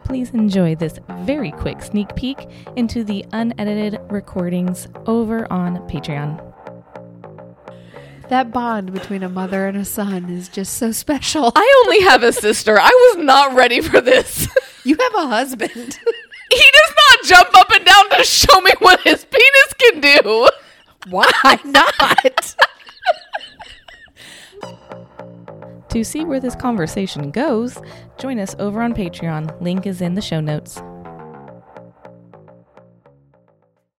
please enjoy this very quick sneak peek into the unedited recordings over on Patreon. That bond between a mother and a son is just so special. I only have a sister. I was not ready for this. You have a husband. He does not jump up and down to show me what his penis can do. Why not? To see where this conversation goes, join us over on Patreon. Link is in the show notes.